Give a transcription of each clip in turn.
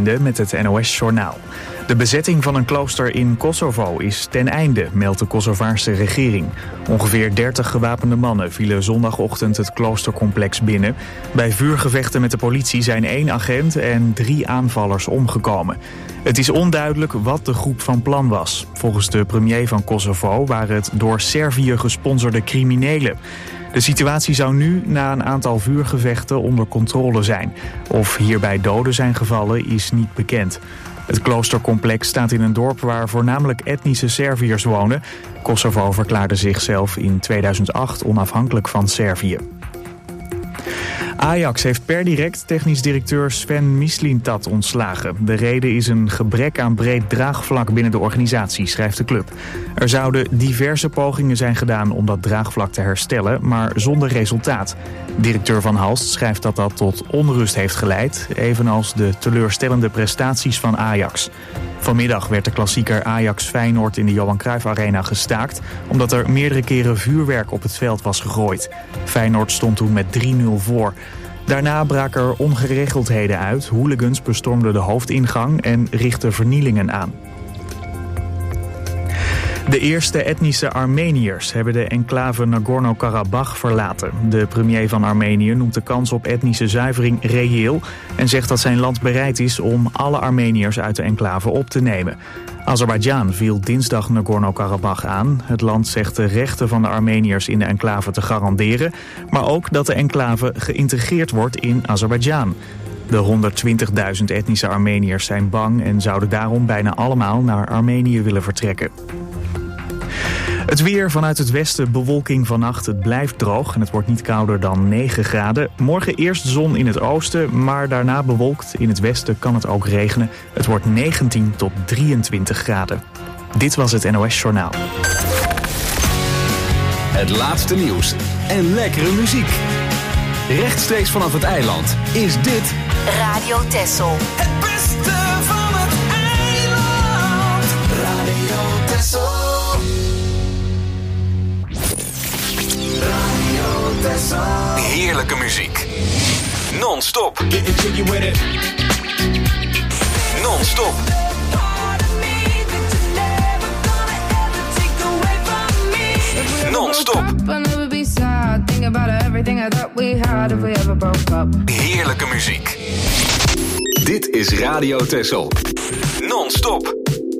Einde met het NOS-journaal. De bezetting van een klooster in Kosovo is ten einde, meldt de Kosovaarse regering. Ongeveer 30 gewapende mannen vielen zondagochtend het kloostercomplex binnen. Bij vuurgevechten met de politie zijn 1 agent en 3 aanvallers omgekomen. Het is onduidelijk wat de groep van plan was. Volgens de premier van Kosovo waren het door Servië gesponsorde criminelen. De situatie zou nu na een aantal vuurgevechten onder controle zijn. Of hierbij doden zijn gevallen is niet bekend. Het kloostercomplex staat in een dorp waar voornamelijk etnische Serviërs wonen. Kosovo verklaarde zichzelf in 2008 onafhankelijk van Servië. Ajax heeft per direct technisch directeur Sven Mislintat ontslagen. De reden is een gebrek aan breed draagvlak binnen de organisatie, schrijft de club. Er zouden diverse pogingen zijn gedaan om dat draagvlak te herstellen, maar zonder resultaat. Directeur Van Halst schrijft dat dat tot onrust heeft geleid, evenals de teleurstellende prestaties van Ajax. Vanmiddag werd de klassieker Ajax-Feyenoord in de Johan Cruijff Arena gestaakt, omdat er meerdere keren vuurwerk op het veld was gegooid. Feyenoord stond toen met 3-0 voor. Daarna braken er ongeregeldheden uit. Hooligans bestormden de hoofdingang en richtten vernielingen aan. De eerste etnische Armeniërs hebben de enclave Nagorno-Karabakh verlaten. De premier van Armenië noemt de kans op etnische zuivering reëel en zegt dat zijn land bereid is om alle Armeniërs uit de enclave op te nemen. Azerbeidzjan viel dinsdag Nagorno-Karabakh aan. Het land zegt de rechten van de Armeniërs in de enclave te garanderen, maar ook dat de enclave geïntegreerd wordt in Azerbeidzjan. De 120.000 etnische Armeniërs zijn bang en zouden daarom bijna allemaal naar Armenië willen vertrekken. Het weer vanuit het westen, bewolking vannacht. Het blijft droog en het wordt niet kouder dan 9 graden. Morgen eerst zon in het oosten, maar daarna bewolkt. In het westen kan het ook regenen. Het wordt 19 tot 23 graden. Dit was het NOS Journaal. Het laatste nieuws en lekkere muziek. Rechtstreeks vanaf het eiland is dit Radio Texel. Het beste van het eiland. Radio Texel. Radio Texel. heerlijke muziek. Non-stop. Non-stop. Non-stop. Heerlijke muziek. Dit is Radio Texel. Non-stop.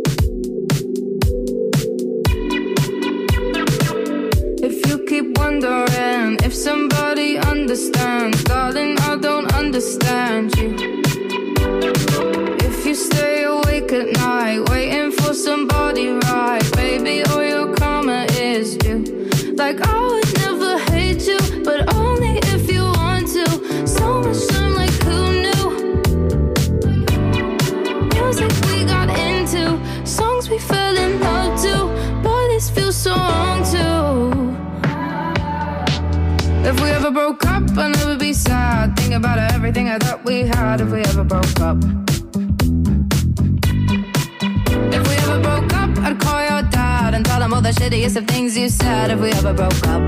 If you keep wondering if somebody understands, darling, I don't understand you. If you stay awake at night, waiting for somebody right, baby, all your karma is due. Like I would never hate you, but only if you want to. So much time, like who knew? Music we got into, songs we fell in love to. Boy, this feels so wrong too. If we ever broke up, I'd never be sad. Think about everything I thought we had. If we ever broke up. If we ever broke up, I'd call your dad and tell him all the shittiest of things you said. If we ever broke up.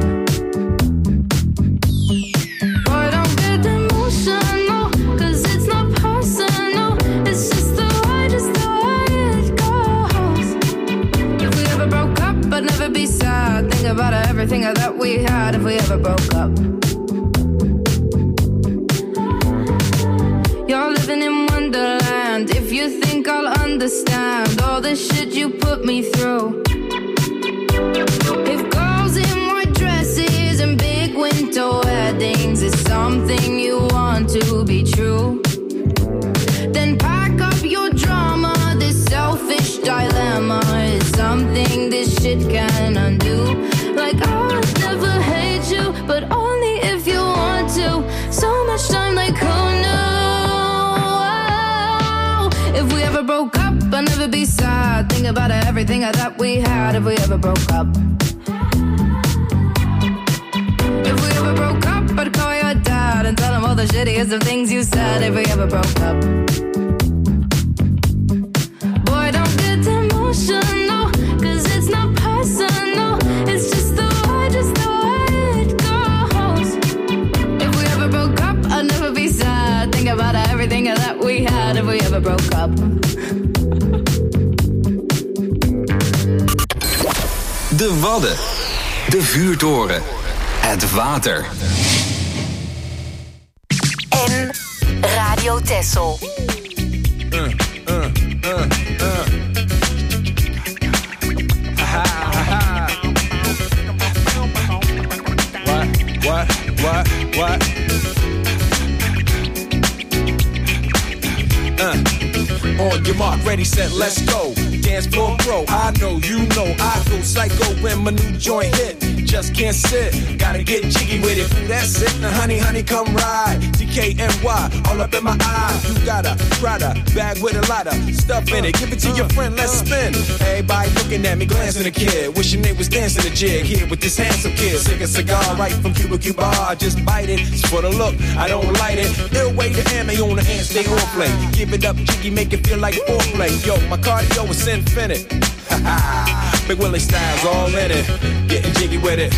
Boy, don't get emotional, 'cause it's not personal. It's just the way it goes. If we ever broke up, I'd never be sad. Think about everything I thought we had. If we ever broke up. You're living in Wonderland. If you think I'll understand all the shit you put me through. If girls in white dresses and big winter weddings is something you want to be true, then pack up your drama. This selfish dilemma is something this shit can undo. Like I would never hate you, but only if you want to. So much time, like who knew? If we ever broke up, I'd never be sad. Think about everything I thought we had. If we ever broke up. If we ever broke up, I'd call your dad and tell him all the shittiest of things you said. If we ever broke up. Boy, don't get emotional, 'cause it's not personal. It's just the way it goes. If we ever broke up, I'd never be sad. Think about everything that we had. If we ever broke up. up. De Wadden. De vuurtoren. Het water. En Radio Texel. What? On your mark, ready, set, let's go. Dance floor pro, I know, you know, I go psycho when my new joint hit. Just can't sit, gotta get jiggy with it. Ooh, that's it, now honey, come ride. DKNY, all up in my eye. You got a Prada bag with a lot of stuff in it. Give it to your friend, let's spin. Everybody looking at me, glancing a kid. Wishing they was dancing a jig here with this handsome kid. Sick a cigar right from Cuba Cuba. I just bite it, it's for the look, I don't light it. Ill way to ammo on the hand, stay on play. Give it up, jiggy, make it feel like foreplay. Yo, my cardio is infinite. Big Willie style's all in it. Getting jiggy with it.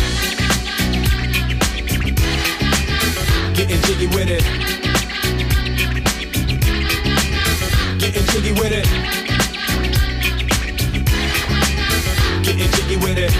Getting jiggy with it. Getting jiggy with it. Getting jiggy with it.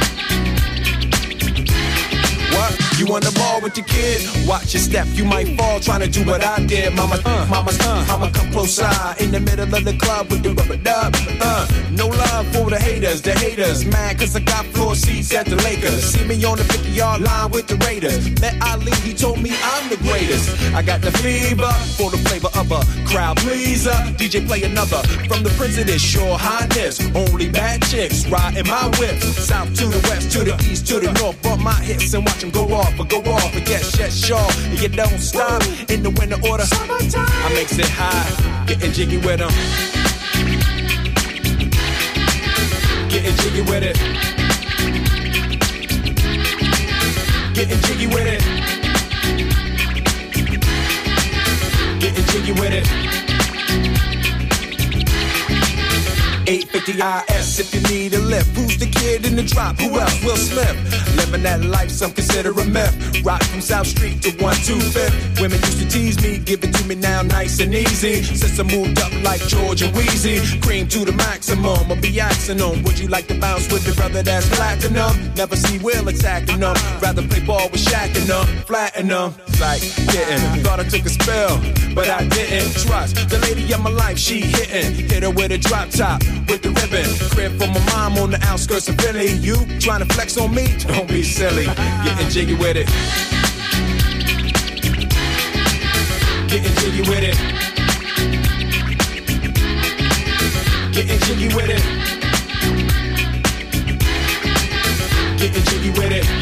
What? You on the ball with your kid? Watch your step, you might fall trying to do what I did. Mama, come close side in the middle of the club with the rubber dub. No love for the haters, mad cause I got floor seats at the Lakers. See me on the 50-yard line with the Raiders. Met Ali, he told me I'm the greatest. I got the fever for the flavor of a crowd pleaser. DJ play another from the Prince of this Shore Highness. Only bad chicks riding my whip. South to the west, to the east, to the north. Bump my hips and watch them go off. And yes, sure. You don't stop in the winter order. I makes it high, getting jiggy with them. Getting jiggy with it. Getting jiggy with it. Getting jiggy with it. 850 IS if you need a lift. Who's the kid in the drop? Who else? Will Smith. Living that life, some consider a myth. Rock from South Street to 125th. Women used to tease me, give it to me now nice and easy. Since I moved up like George and Wheezy, cream to the maximum. I'll be asking them, would you like to bounce with the brother that's platinum? Never see Will attacking them. Rather play ball with Shaq and them, flatten them. Like getting, thought I took a spell, but I didn't trust the lady of my life. She hitting, hit her with a drop top. With the ribbon, crib for my mom on the outskirts of Philly. You trying to flex on me? Don't be silly. Getting jiggy with it. Getting jiggy with it. Getting jiggy with it. Getting jiggy with it.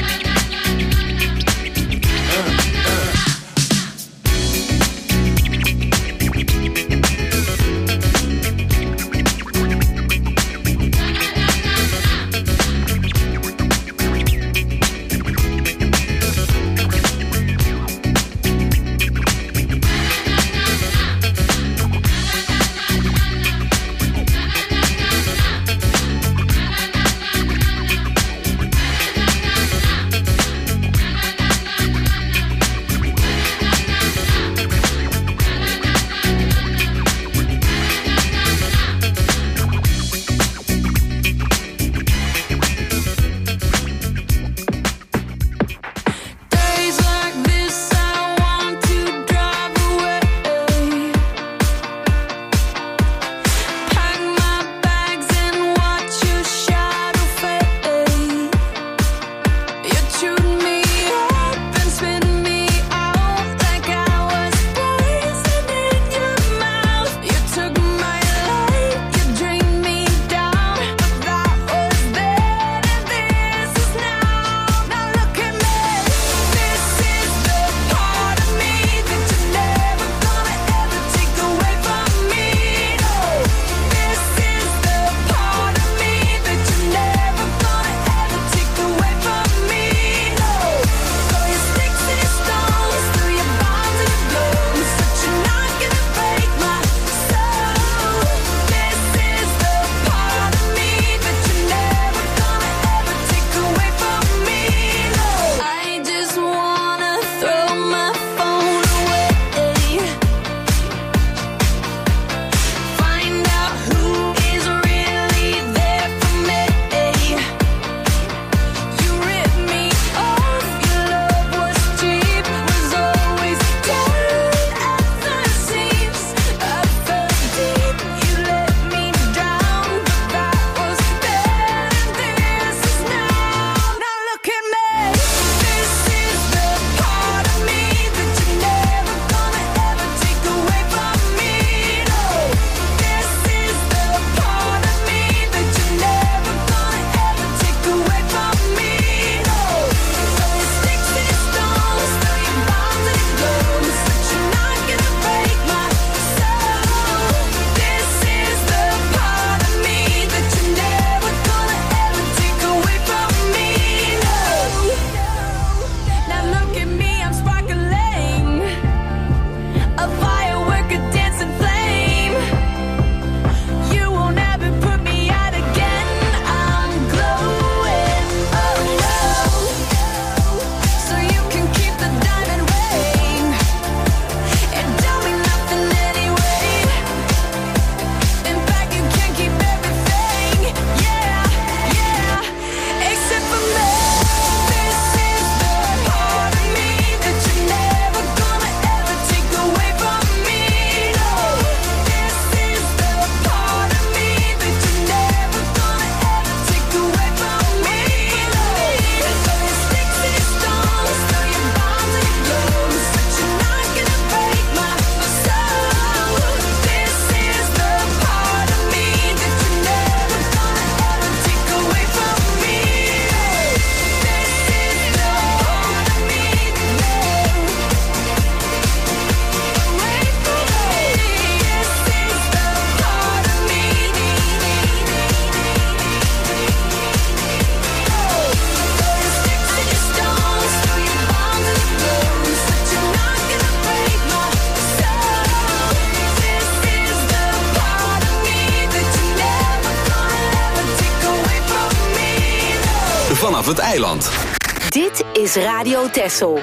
vanaf het eiland. Dit is Radio Texel.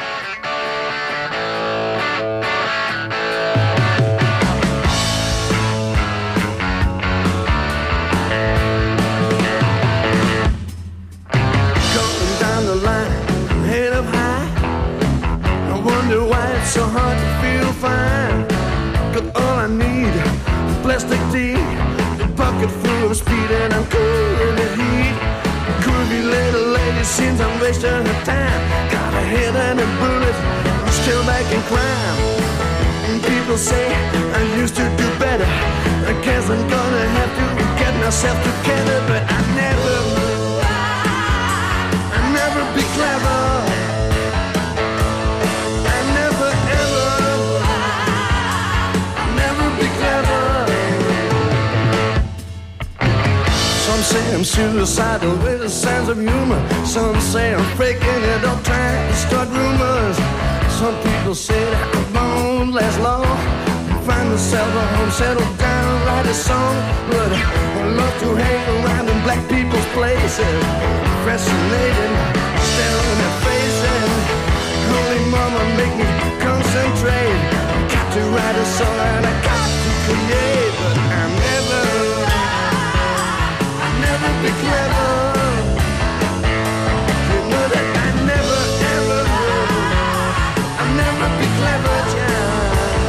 So hard to feel fine. Got all I need, plastic tea, a bucket full of speed, and I'm cool in the heat. Groovy little lady seems I'm wasting her time. Got a head and a bullet, I'm still back in crime. And people say I used to do better. I guess I'm gonna have to get myself together, but I never be clever. Some say I'm suicidal with a sense of humor. Some say I'm faking it up, trying to start rumors. Some people say that I won't last long. Find myself a home, settle down, write a song. But I love to hang around in black people's places, fascinated, staring at faces. Holy mama, make me concentrate. Got to write a song and I got to create, but I'm never be clever. You know that I never ever will. I'll never be clever, child.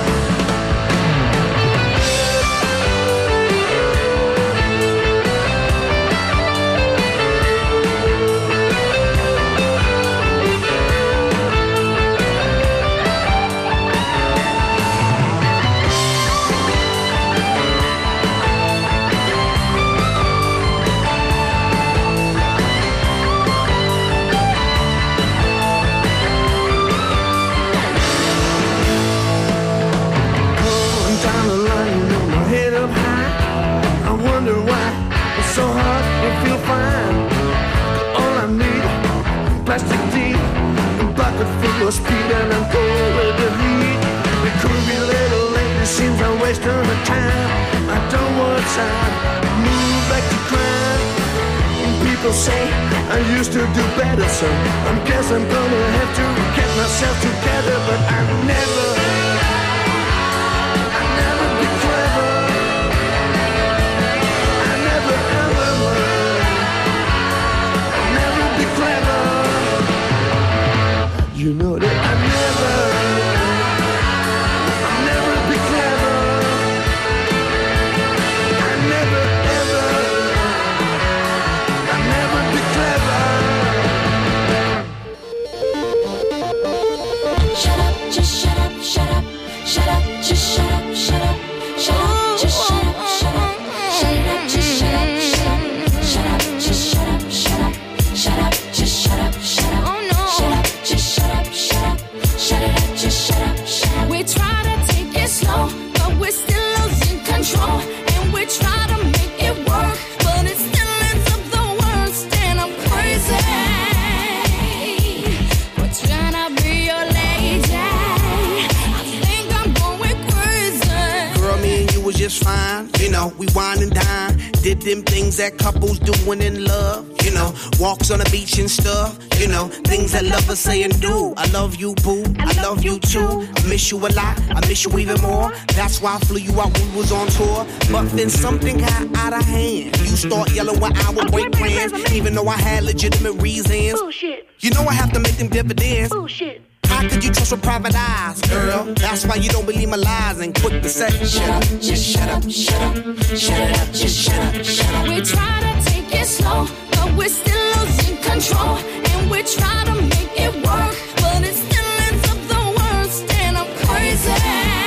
So hard, you feel fine. All I need, plastic tea, a bucket full of speed, and I'm cool with the heat. The groovy little lady seems I'm wasting her time. I don't want time, move back to crime. People say I used to do better, so I guess I'm gonna have to get myself together, but I'll never be clever. You know that I'll never be clever. I'll never be clever. Shut up, just shut up, shut up, shut up, just shut up, shut up, shut up, just shut up, shut up, shut up, just shut up, shut up, shut up, just shut up, shut up, shut up, just shut up, shut up. Oh no. Shut up, just shut up, shut up, shut it up, just shut up, shut up. We try to take it slow, but we're still losing control. And we try to make it work, but it still ends up the worst. And I'm crazy. We're trying to be your lady. I think I'm going crazy. Girl, me and you was just fine. You know, we wine and dine. Did them things that couples do when in love. You know, walks on the beach and stuff. You know, things that lovers say and do. I love you, boo. I love you too. I miss you a lot. I miss you even more. That's why I flew you out when we was on tour. But then something got out of hand. You start yelling when I would break plans, even though I had legitimate reasons. Bullshit. You know I have to make them dividends. Bullshit. How could you trust with private eyes, girl? That's why you don't believe my lies and quick to say, shut up, just shut up, shut up, shut it up, just shut up, shut up. We try to take it slow, but we're still losing control. And we try to make it work, but it still ends up the worst. And I'm crazy.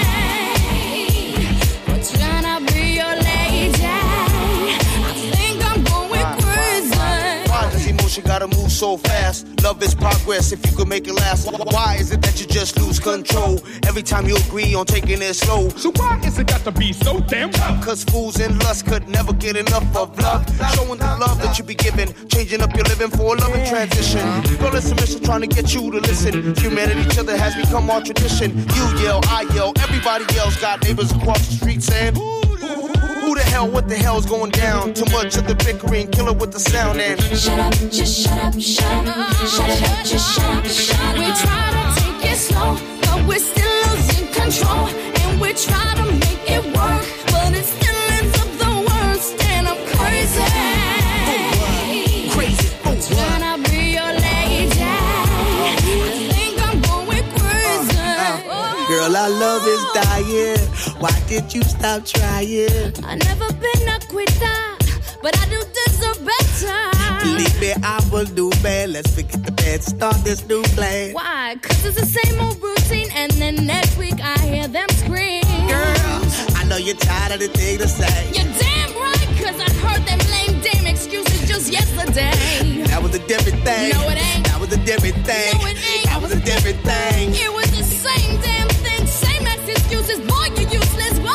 We're trying to be your lady. I think I'm going crazy. Why does emotion gotta move so fast? Love is progress if you could make it last. Why is it that you just lose control every time you agree on taking it slow? So why is it got to be so damn tough? Cause fools in lust could never get enough of love. Showing the love that you be giving, changing up your living for a loving transition. Girl, it's a mission trying to get you to listen. Humanity, each other has become our tradition. You yell, I yell, everybody else. Got neighbors across the street saying, ooh, ooh, ooh. Who the hell, what the hell's going down? Too much of the bickering, killer with the sound and Shut up, just shut up, shut up, shut up, just shut up, shut up. We try to take it slow, but we're still losing control. And we try to make it work, but it still ends up the worst. And I'm crazy. crazy. Can I be your lady? I think I'm going crazy. Girl, our love is dying. Why did you stop trying? I never been a quitter, but I do deserve better. Believe me, I will do bad. Let's forget the bad, start this new plan. Why? 'Cause it's the same old routine, and then next week I hear them scream. Girl, I know you're tired of the thing to say. You're damn right, 'cause I heard them lame damn excuses just yesterday. That was a different thing. No, it ain't. That was a different thing. No, it ain't. That was a different thing. It was the same damn thing, same ass excuses. Boy, you useless. Whoa!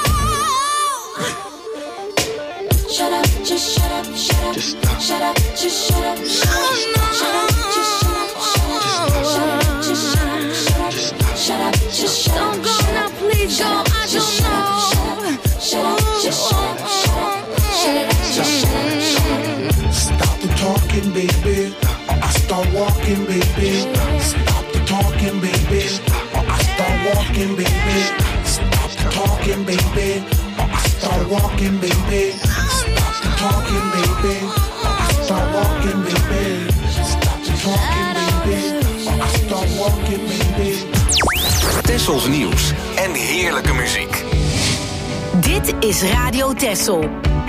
Shut up, just shut up, shut up. Just stop. Shut up, just shut up, shut up. Shut up, just shut up, shut up. Shut up, just shut up, shut up. Shut up, just shut up. Don't go now, please go. I don't know. Shut up, just shut up, shut up. Shut up, just shut up, shut up. Stop the talking, baby. Or I start walking, baby. Stop the talking, baby. Or I start walking, baby. Stop the talking, baby. Or I start walking, baby. Stop the talking, baby. Or I start walking, baby. Stop the talking, baby. Or I start walking, baby. Tessels nieuws en heerlijke muziek. Dit is Radio Tessel.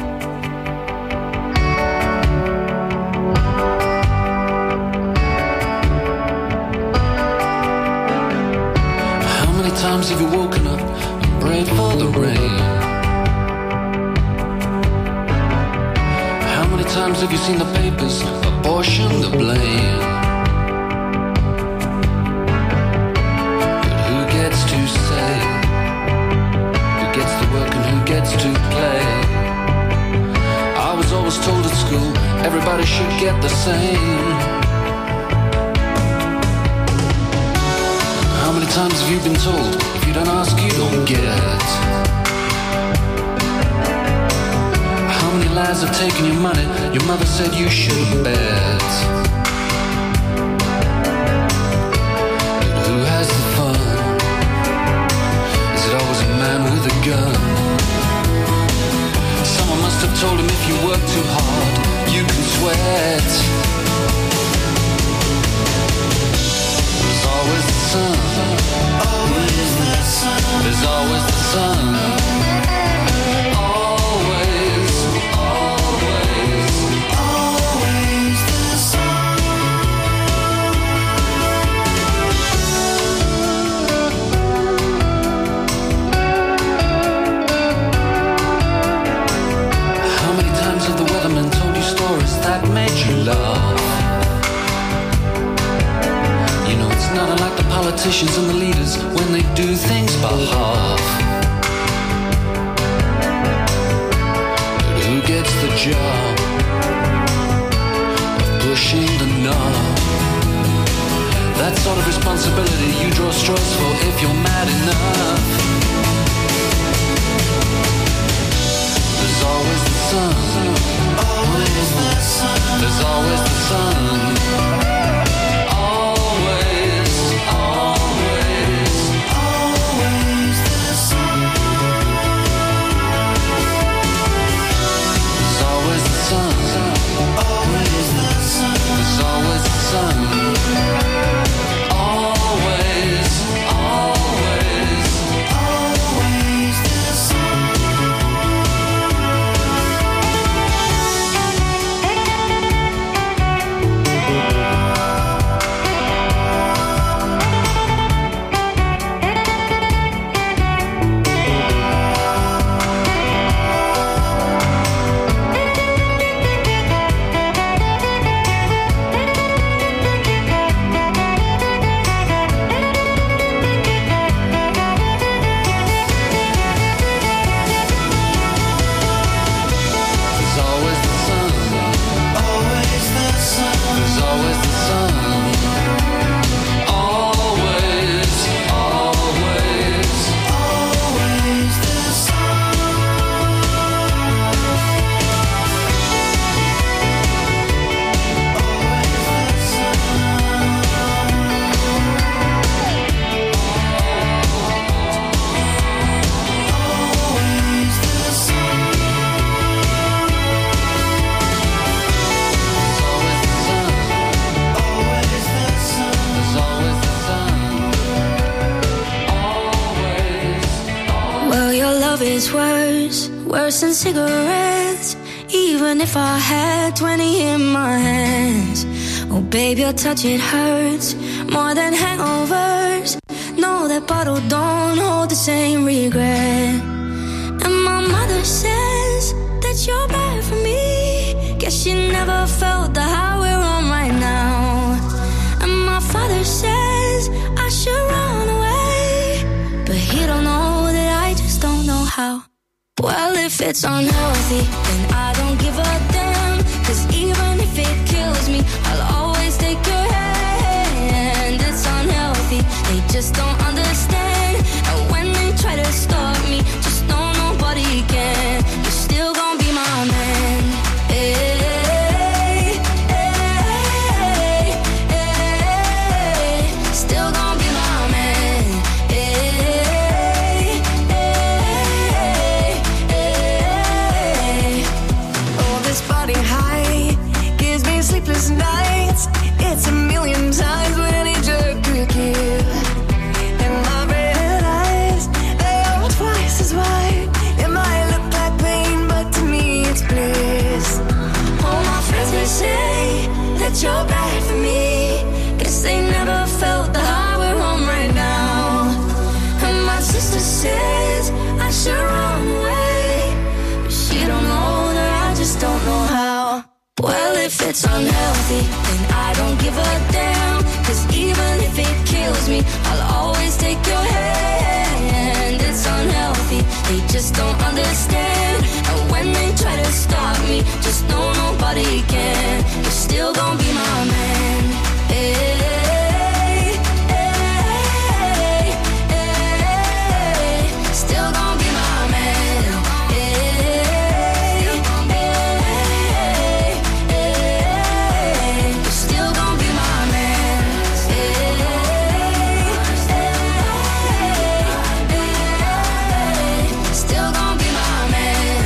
How many times have you woken up and prayed for the rain? How many times have you seen the papers apportion the blame? But who gets to say? Who gets to work and who gets to play? I was always told at school everybody should get the same. How many times have you been told if you don't ask you don't get? How many lies have taken your money your mother said you shouldn't bet? But who has the fun? Is it always a man with a gun? Someone must have told him if you work too hard you can sweat. There's always the sun. Always the sun. There's always the sun. Always, always, always the sun. How many times have the weatherman told you stories that made you laugh? You know it's not unlike the politicians and the leaders when they do things by half. But who gets the job of pushing the knob? That sort of responsibility you draw straws for if you're mad enough. There's always the sun. Always the sun. There's always the sun. Always, always, always the sun. There's always the sun. Always the sun. There's always the sun. Always, always, worse than cigarettes. Even if I had 20 in my hands. Oh baby, your touch, it hurts more than hangovers. No, that bottle don't hold the same regret. And my mother says that you're bad for me. Guess she never felt the high we're on right now. And my father says I should run away, but he don't know that I just don't know how. Well, if it's unhealthy, then I don't give a damn. 'Cause even if it kills me, I'll always take your hand. It's unhealthy, they just don't understand. And when they try to stop me, just know nobody can. You're still gonna be my man. Hey, hey, hey, still gonna be my man. Hey, hey, oh, this body high gives me sleepless nights. It's a million times what any jerk could give. And my red eyes, they are twice as wide. It might look like pain, but to me it's bliss. All my friends, they say that you're bad for me. Guess they never felt the high we're on right now. And my sister says I should run away, but she don't know that I just don't know how. Well, if it's unhealthy, then I don't give a damn. 'Cause even if it kills me, I'll always take your hand. It's unhealthy, they just don't understand. And when they try to stop me, just know nobody can. You're still gonna be my man. Hey, hey, hey, still gonna be my man. Hey, hey, you're still gonna be my man. Hey, hey, still gonna be my man.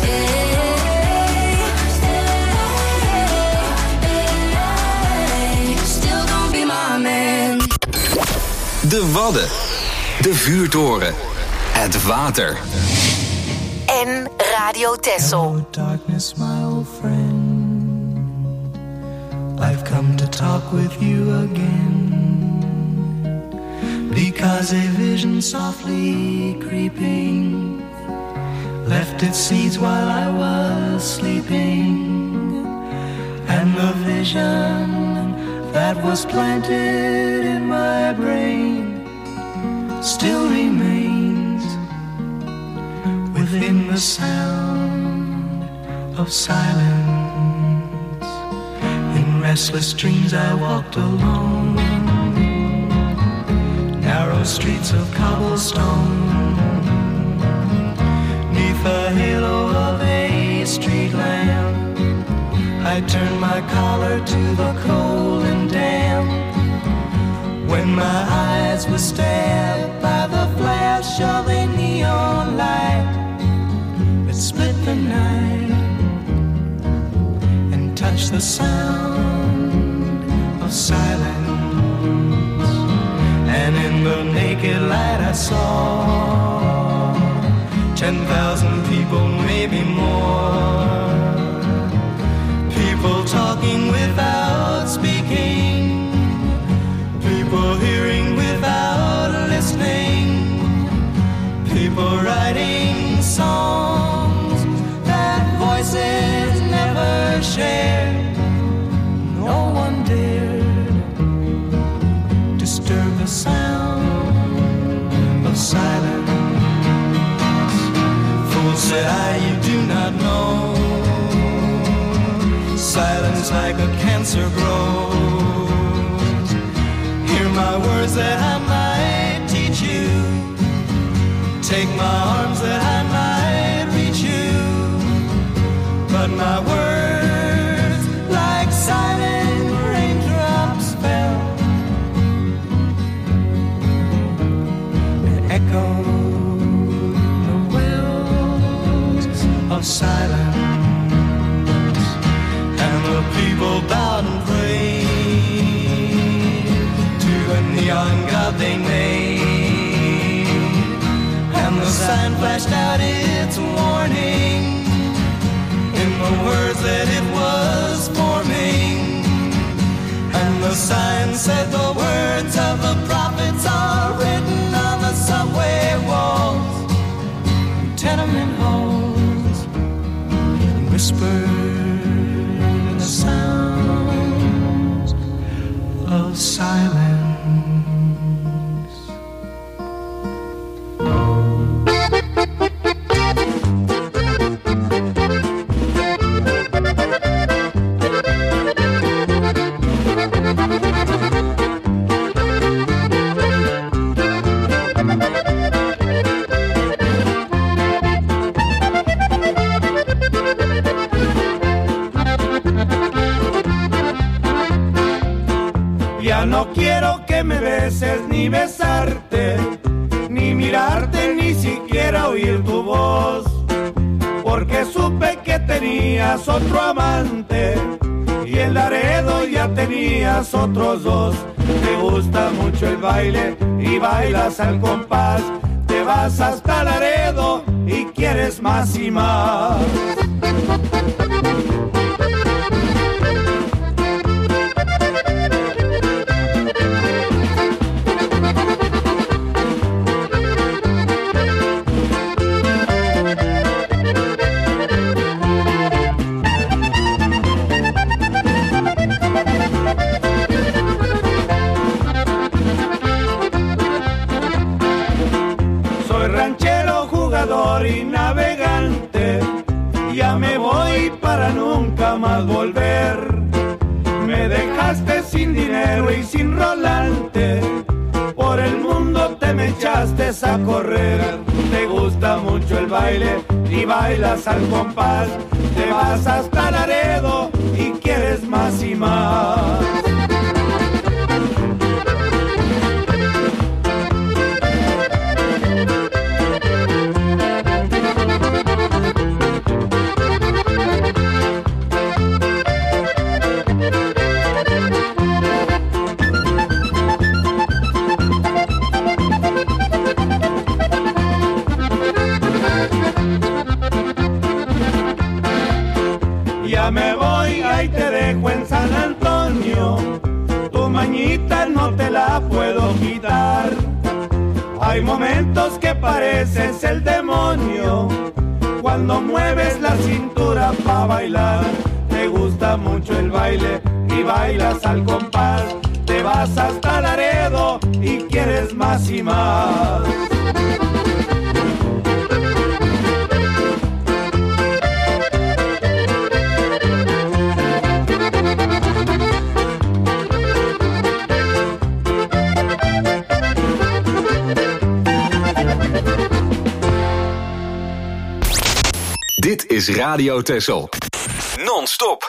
Still gonna be my man. De Wadden. De Vuurtoren. Het water. En Radio Texel. Hello, darkness, my old friend. I've come to talk with you again. Because a vision softly creeping left its seeds while I was sleeping. And the vision that was planted in my brain still remains within the sound of silence. In restless dreams I walked alone, narrow streets of cobblestone, neath the halo of a street lamp. I turned my collar to the cold and damp, when my eyes were stabbed by the flash of a neon light that split the night and touched the sound of silence. And in the naked light I saw 10,000 people, maybe more. People talking without speaking, people hearing without listening, people writing songs that voices never shared. No one dared disturb the sound of silence. Fool, said I, you do not know. Silence like a cancer grows. Hear my words that I might teach you. Take my arms that I might reach you. But my words, like silent raindrops, fell and echoed the wells of silence. The people bowed and prayed to the neon god they made, and the sign flashed out its warning. whisper the sounds of silence. No quiero que me beses ni besarte, ni mirarte, ni siquiera oír tu voz, porque supe que tenías otro amante y en Laredo ya tenías otros dos. Te gusta mucho el baile y bailas al compás, te vas hasta Laredo y quieres más y más. Y navegante, ya me voy para nunca más volver. Me dejaste sin dinero y sin rolante, por el mundo te me echaste a correr. Te gusta mucho el baile y bailas al compás, te vas hasta Laredo y quieres más y más. Me voy, ahí te dejo en San Antonio, tu mañita no te la puedo quitar. Hay momentos que pareces el demonio, cuando mueves la cintura pa' bailar. Te gusta mucho el baile y bailas al compás, te vas hasta Laredo y quieres más y más. Dit is Radio Texel. Non-stop.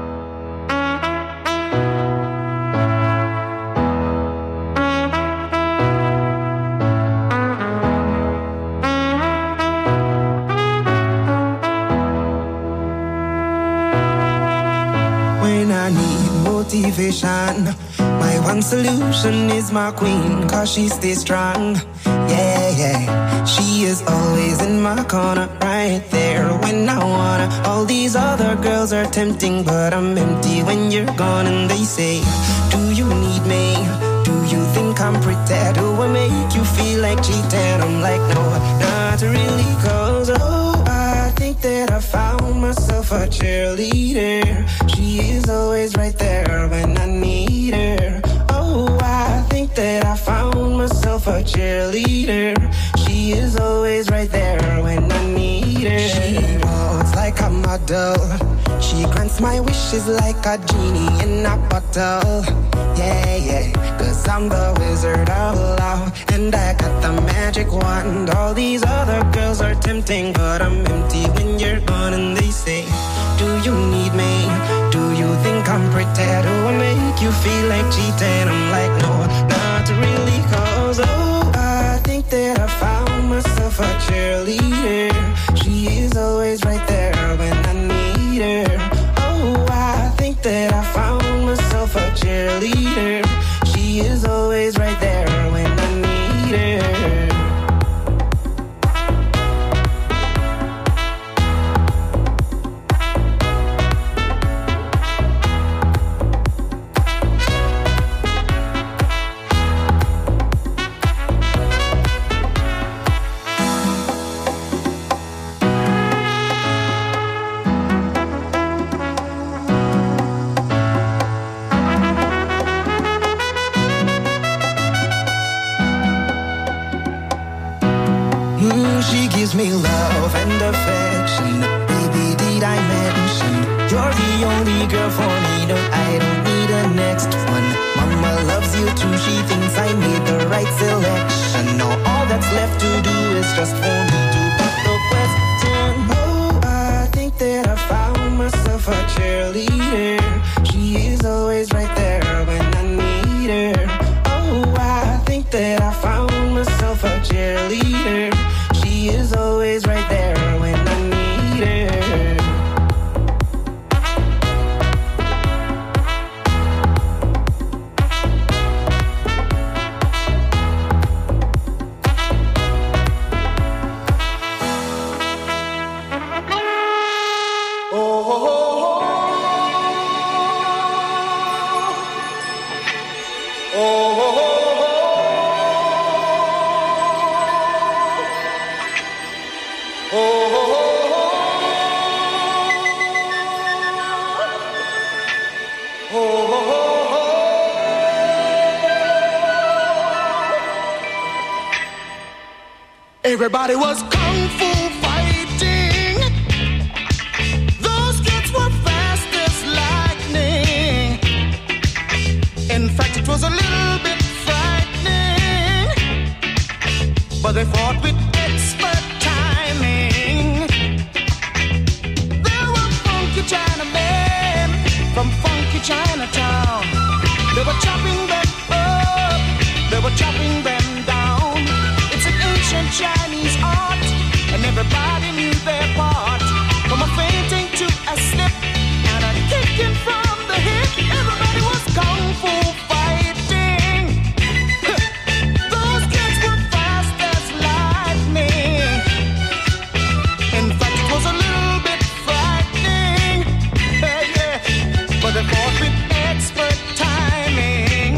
When I need motivation, my one solution is my queen, 'cause she stays strong. Yeah, yeah, she is always in my corner, right there when I wanna. All these other girls are tempting, but I'm empty when you're gone. And they say, do you need me? Do you think I'm pretty? Do I make you feel like cheating? I'm like, no, not really, 'cause oh, I think that I found myself a cheerleader. She is always right there when I need her. Oh, I think that I found myself a cheerleader. She is always right there when I need her. She walks like a model. She grants my wishes like a genie in a bottle. Yeah, yeah, 'cause I'm the wizard of love, and I got the magic wand. All these other girls are tempting, but I'm empty when you're gone. And they say, do you need me? Do you think I'm pretty? Do I make you feel like cheating? I'm like, no, not really, 'cause oh, I think that I found myself a cheerleader. She is always right there when I need her. Oh, I think that I found myself a cheerleader. She is always right there when I need her. the only girl for me. No, I don't need a next one. Mama loves you too. She thinks I made the right selection. Now all that's left to do is just for me to put the question. Oh, I think that I found myself a cheerleader. She is always right there when I need her. Oh, I think that I found myself a cheerleader. She is always right there when I need her. Everybody was kung fu fighting. Those kids were fast as lightning. In fact, it was a little bit frightening, but they fought with expert timing. There were funky Chinamen from funky Chinatown. They were chopping them up, they were chopping them down. It's an ancient Chinese art, and everybody knew their part. From a fainting to a slip, and a kicking from the hip. Everybody was kung fu fighting. Those kids were fast as lightning. In fact, it was a little bit frightening. Yeah. But they fought with expert timing.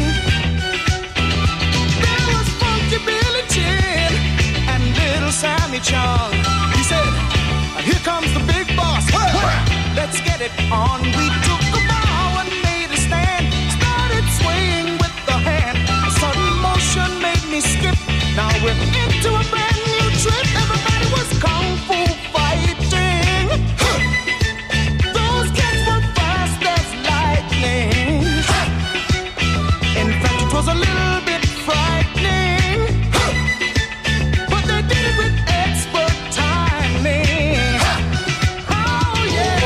There was Funky Billy Chin and Little Sammy Chung. He said, here comes the big boss. Let's get it on. We took the bow and made a stand. Started swaying with the hand. A sudden motion made me skip. Now we're into a brand new trip. Everybody was kung fu fighting. Those kids were fast as lightning. In fact, it was a little bit frightening, but they did it with expert timing. Oh yeah.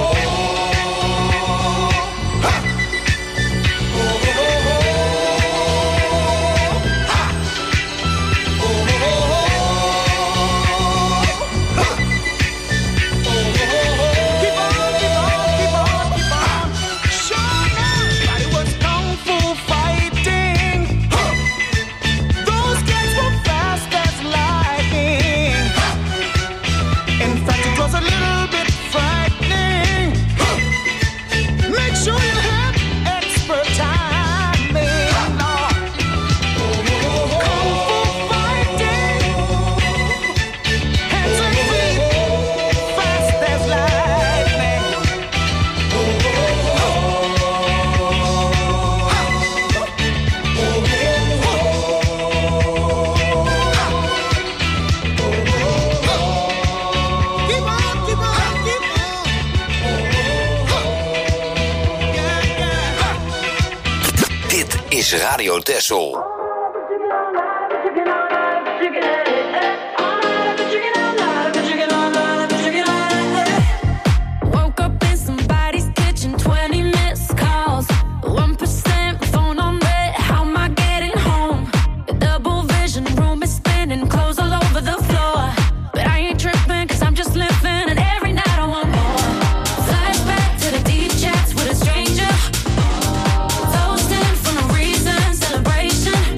is Radio Texel. Woke up in somebody's kitchen, 20 missed calls, 1% phone on red. How am I getting home? The double vision room is spinning, clothes all over the floor. But I ain't tripping, cause I'm just living, and every night I want more. Flashback to the deep chats with a stranger. Toasting for no reason, celebration.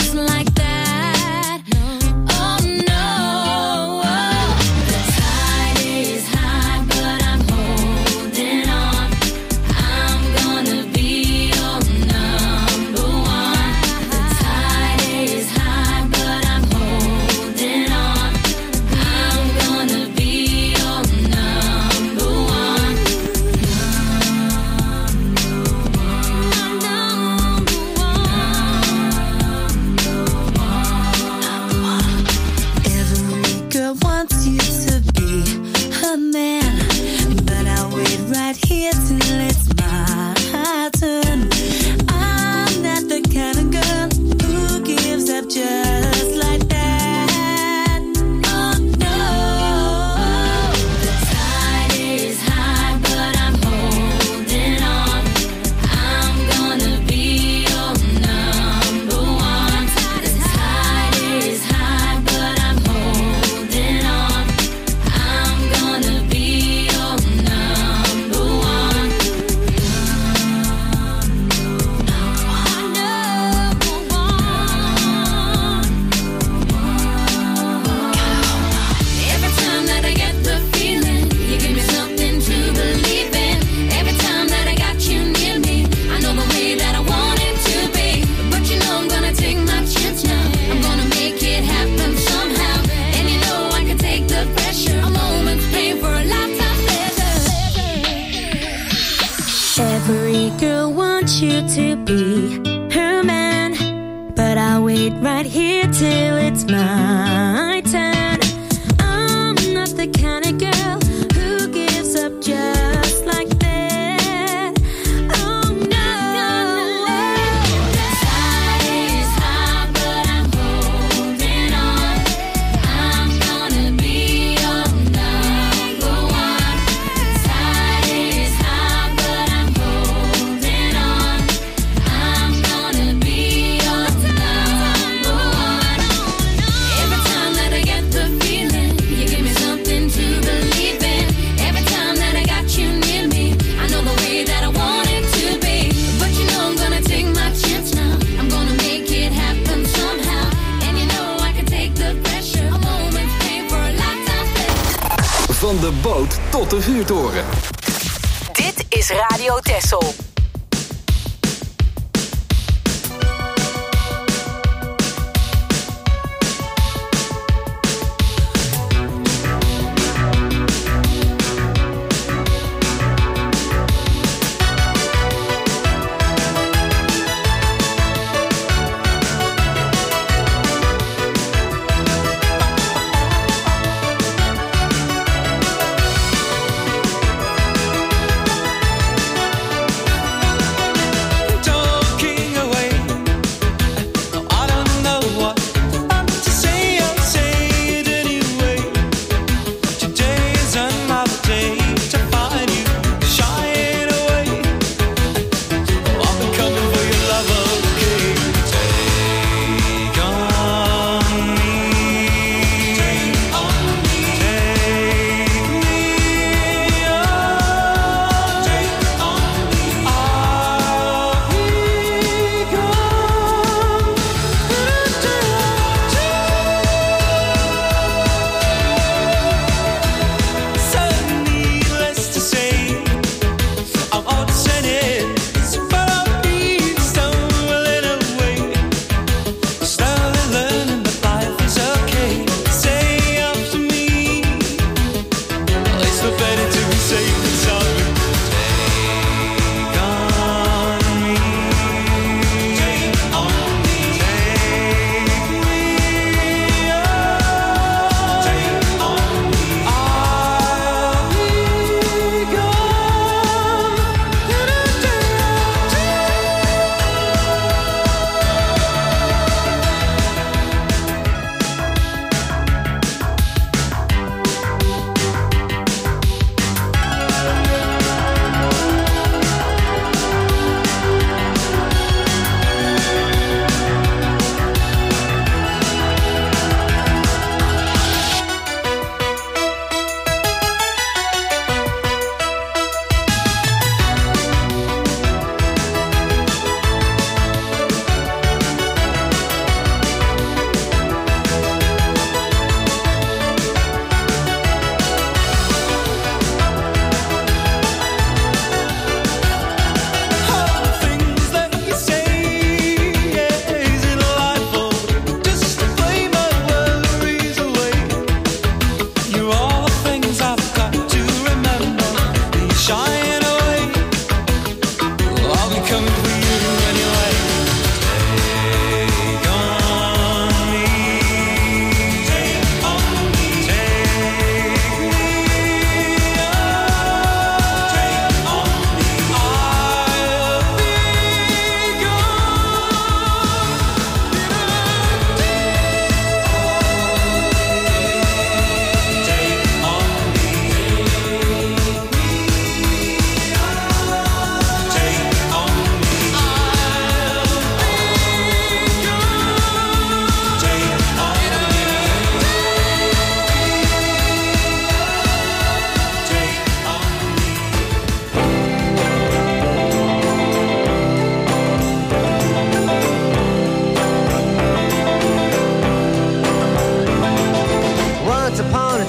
just like that. Oh no, the tide is high, but I'm holding on. I'm gonna be your number one. The tide is high, but I'm holding on. I'm gonna be your number one. Every girl wants you to be her man, but I'll wait right here till it's my turn. I'm not the kind of girl who gives up just like that. Oh no, The tide is high, but I'm holding on. I'm gonna be your number one. The tide is high, but I'm holding on. I'm gonna be your number one. Every time that I get the feeling, you give me something to believe in. Every time that I got you near me, I know the way that I want it to be. But you know I'm gonna take my chance now. I'm gonna make it happen somehow. And you know I can take the pressure. A moment's pain for a lifetime pleasure. every girl wants you to be her man, but I'll wait right here till it's my turn. I'm not the kind of girl who gives up just like that. Oh no, The tide is high, but I'm holding on. I'm gonna be your number one. The tide is high, but I'm holding on. I'm gonna be your number one. Every time that I get the feeling, you give me something to believe in. Every time that I got you near me, I know the way that I want it to be. But you know I'm gonna take my chance now. I'm gonna make it happen somehow. And you know I can take the pressure. A moment's pain for a lifetime pleasure. Van de boot tot de vuurtoren. Dit is Radio Texel.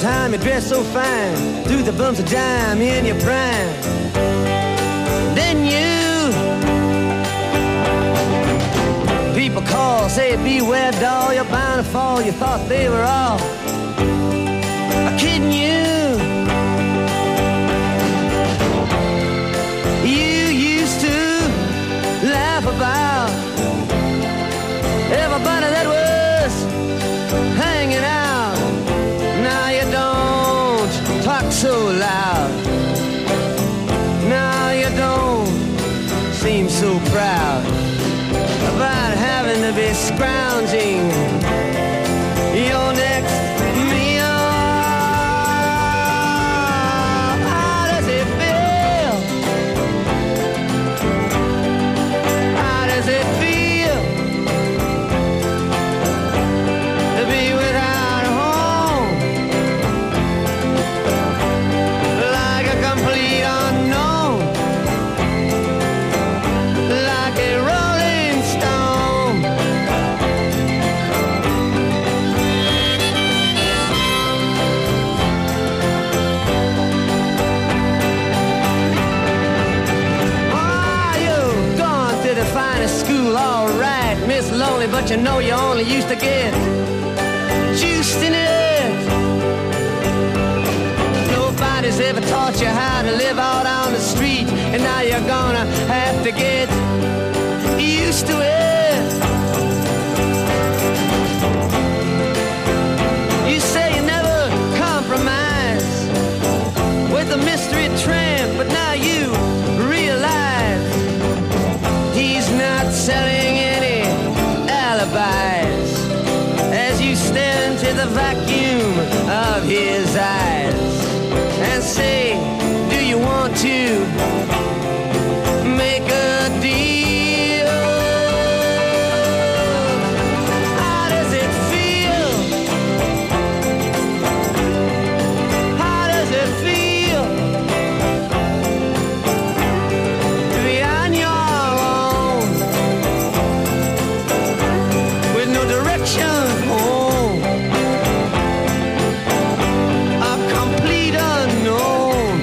time you dress so fine, through the bumps of dime in your prime. Then you, people call, say beware doll, you're bound to fall. You thought they were all kidding you. You used to laugh about everybody that was hanging out. Now you don't talk so loud. Now you don't seem so proud about having to be scrounging your next meal. How does it feel? How does it feel to be without a home? Like a complete unknown, like a rolling stone. Oh, you've gone to the finest school, all right, Miss Lonely, but you know you only used to get juiced in it. Nobody's ever taught you how to live out on the street, and now you're gonna have to get used to it. You say you never compromise with a mystery tramp, but now you realize he's not selling any alibis as you stare into the vacuum of his eyes and say, do you want to make a deal? How does it feel? How does it feel to be on your own with no direction home? A complete unknown,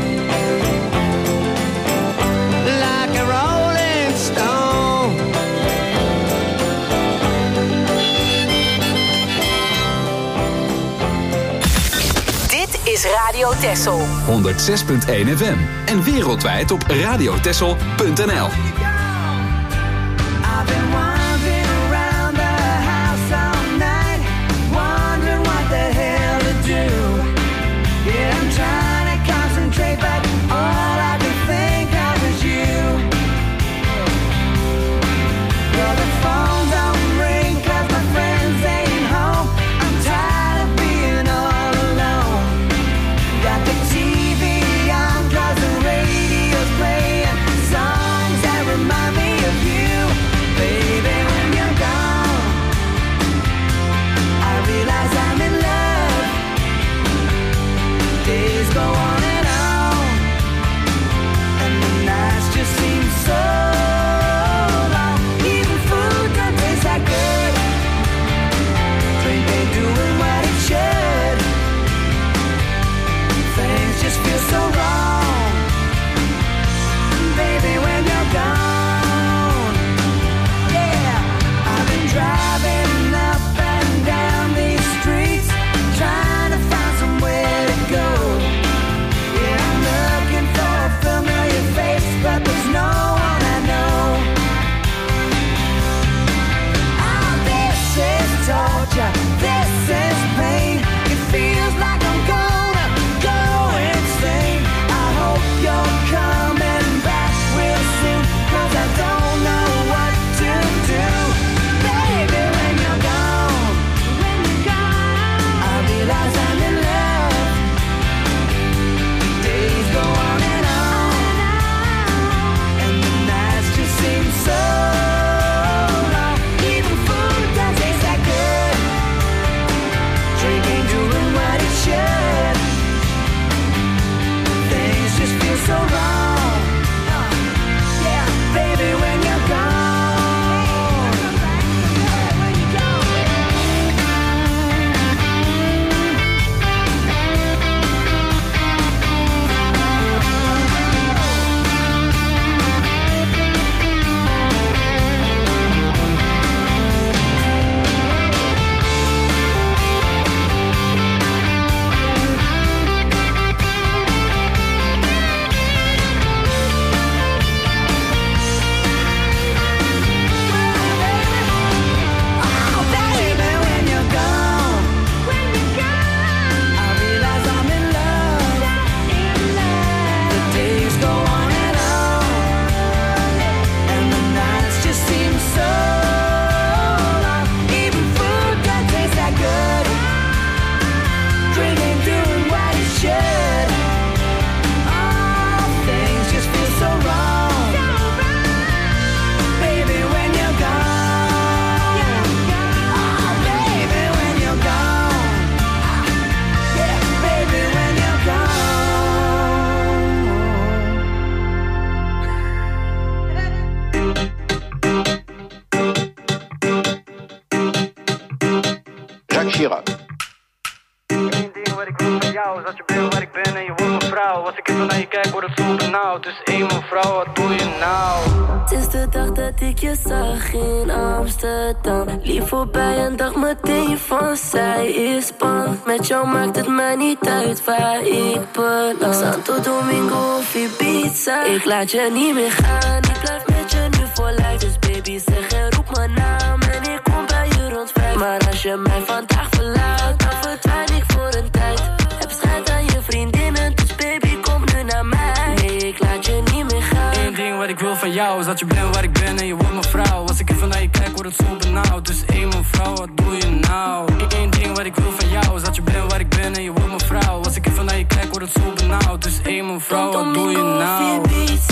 like a rolling stone. Dit is Radio Texel. 106.1 FM en wereldwijd op radiotessel.nl. I've been wandering around the house all night, wondering what the hell to do. Yeah, I'm trying to concentrate, but all I can think of is you. Well, the phone don't ring 'cause my friends ain't home. I'm tired of being all alone. Got the TV on 'cause the radio's playing songs that remind me of you. Baby, when you're gone, I realize I'm in love. Days go on, and the nights just seem so long. Even food don't taste that good. Drink ain't doing what it should. Things just feel so wrong. Baby, when you're gone, yeah. I've been driving up and down these streets, trying to find somewhere to go. Jacques Chirac. Wat ik wil van jou is dat je bent waar ik ben en je wordt mijn vrouw. Als ik even naar je kijk word het zo benauwd. Dus één mevrouw, wat doe je nou? Het is de dag dat ik je zag in Amsterdam. Lief voorbij en dacht meteen van zij is bang. Met jou maakt het mij niet uit waar ik beland. Santo Domingo of Ibiza. Ik laat je niet meer gaan. Ik blijf met je nu voor lijf. Dus baby zeg en roep mijn naam. En ik kom bij je rond 5. Maar als je mij vandaag verlaat, dan verdwijn ik voor een tijd. Heb schijt aan je vriendinnen, dus baby kom nu naar mij. Nee, ik laat je niet meer gaan. Eén ding wat ik wil van jou is dat je bent waar ik ben en je wordt mijn vrouw. Als ik even naar je kijk word het zo benauwd. Dus één mevrouw, wat doe je nou? Eén ding wat ik wil van jou is dat je bent waar ik ben en je wordt mijn vrouw. Als ik even naar je kijk word het zo benauwd. Dus één mevrouw, wat doe je nou?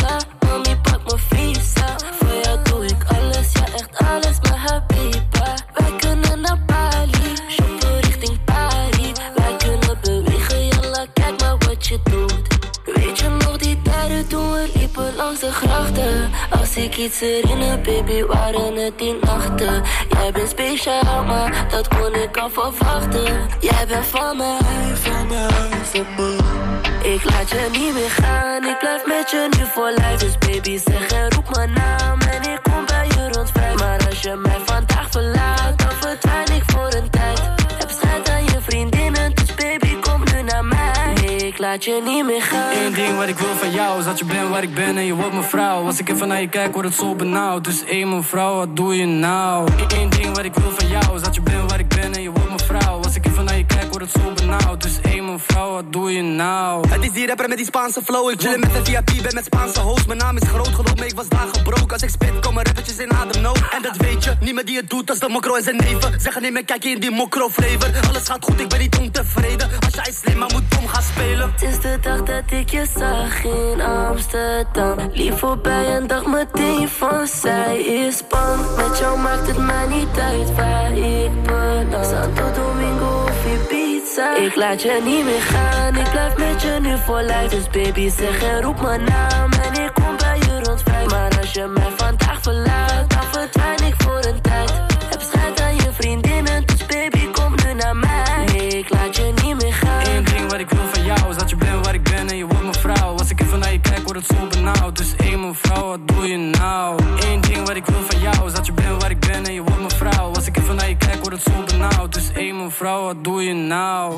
Mami pak mijn visa. Voor jou doe ik alles, ja echt alles, maar habiba. Wij kunnen naar Bali, shoppen richting Paris. Wij kunnen bewegen, jalla, kijk maar wat je doet. Weet je nog die tijden toen we liepen langs de grachten? Als ik iets herinner, baby, waren het die nachten. Jij bent speciaal, maar dat kon ik al verwachten. Jij bent van mij, van mij, van mij. Ik laat je niet meer gaan, ik blijf met je nu voor lijf. Dus baby zeg en roep mijn naam en ik kom bij je rond 5. Maar als je mij vandaag verlaat, dan verdwijn ik voor een tijd. Heb schijt aan je vriendinnen, dus baby kom nu naar mij. Nee, ik laat je niet meer gaan. Eén ding wat ik wil van jou is dat je bent waar ik ben en je wordt mijn vrouw. Als ik even naar je kijk word het zo benauwd. Dus één mevrouw, wat doe je nou? Eén ding wat ik wil van jou is dat je bent waar ik ben en je wordt mijn vrouw. Als ik even naar je kijk word het zo benauwd. Dus één mevrouw, wat doe je nou? Het is die rapper met die Spaanse flow. Ik chillen met een VIP, ben met Spaanse host. Mijn naam is groot, geloof me, ik was daar gebroken. Als ik spit, komen rappertjes in ademnood. En dat weet je, niemand die het doet als de mokro en zijn neven. Zeggen nee, maar kijk je in die mokro flavor. Alles gaat goed, ik ben niet ontevreden. Als jij slim, maar moet dom gaan spelen. Het is de dag dat ik je zag in Amsterdam. Lief voorbij en dacht meteen van zij is bang. Met jou maakt het mij niet uit waar ik beland. Santo Domingo of Ibiza. Ik laat je niet meer gaan, ik blijf met je nu voor lijf. Dus baby zeg en roep mijn naam en ik kom bij je rond 5. Maar als je mij vandaag verlaat, dan verdwijn ik voor een tijd. Heb schijt aan je vriendinnen, dus baby kom nu naar mij. Nee, ik laat je niet meer gaan. Eén ding wat ik wil van jou is dat je bent waar ik ben en je wordt mijn vrouw. Als ik even naar je kijk word het zo benauwd. Dus één mevrouw, wat doe je nou? Eén ding wat ik wil van jou is dat je bent waar ik ben en je wordt mijn vrouw. Als ik even naar je kijk word het zo benauwd. Dus één mevrouw, wat doe je nou?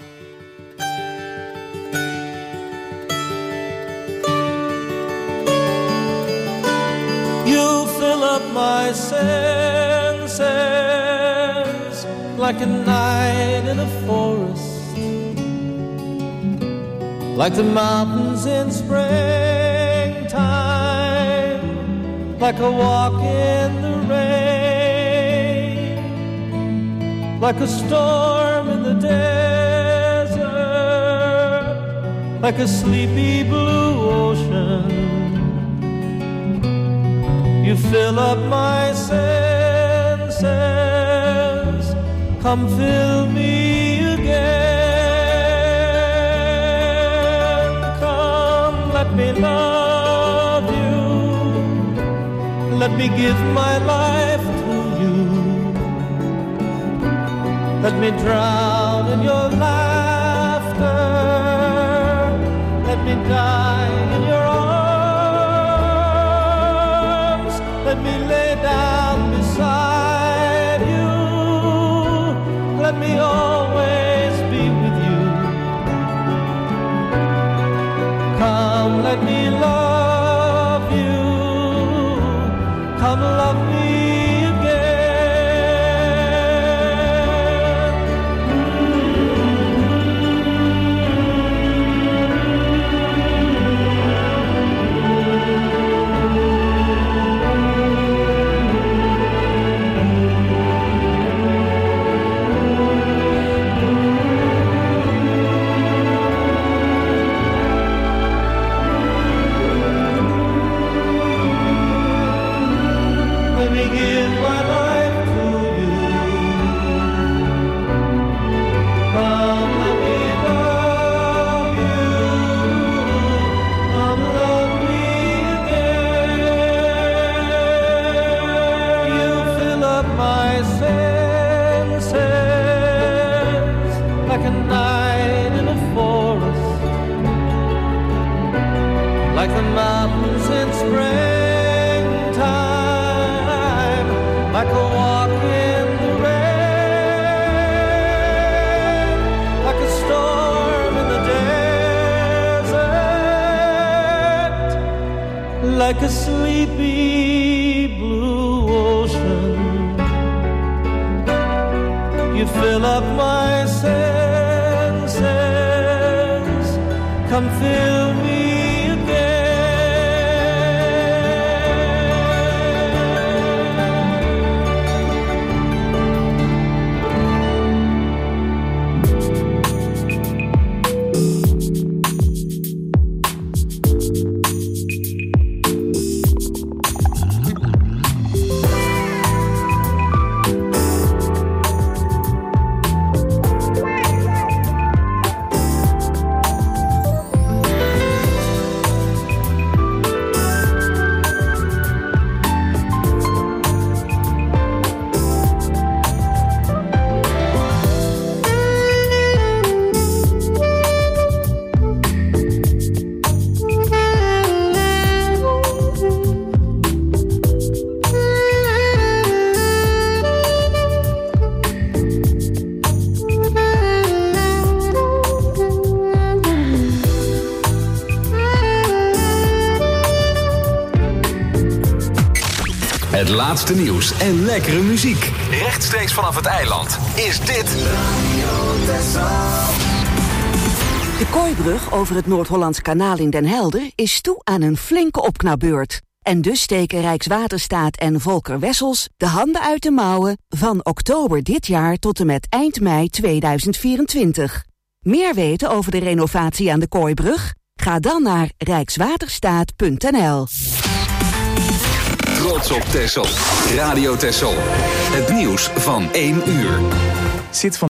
You fill up my senses like a night in a forest, like the mountains in springtime, like a walk in the rain, like a storm in the desert, like a sleepy blue ocean. You fill up my senses, come fill me again. Come, let me love you, let me give my life to you. Let me drown in your laughter, let me die in your arms. Let me lay down beside you. Let me always be with you. Come, let me love you. Come, love me again. like a night in a forest, like the mountains in springtime, like a walk in the rain, like a storm in the desert, like a sleepy blue ocean. You fill up my senses, come fill me Het laatste nieuws en lekkere muziek. Rechtstreeks vanaf het eiland is dit De Kooibrug over het Noord-Hollands Kanaal in Den Helder is toe aan een flinke opknapbeurt. En dus steken Rijkswaterstaat en Volker Wessels de handen uit de mouwen van oktober dit jaar tot en met eind mei 2024. Meer weten over de renovatie aan de Kooibrug? Ga dan naar rijkswaterstaat.nl. Trots op Texel. Radio Texel. Het nieuws van 1 uur. Zit van